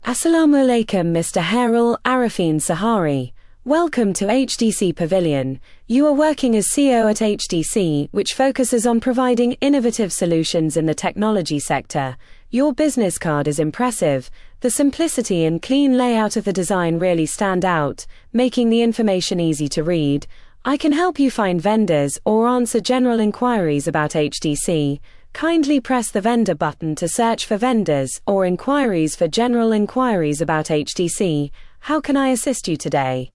Assalamu alaikum, Mr. Hairul Arifin Sahari. Welcome to HDC Pavilion. You are working as CEO at HDC, which focuses on providing innovative solutions in the technology sector. Your business card is impressive. The simplicity and clean layout of the design really stand out, making the information easy to read. I can help you find vendors or answer general inquiries about HDC. Kindly press the vendor button to search for vendors or inquiries for general inquiries about HDC. How can I assist you today?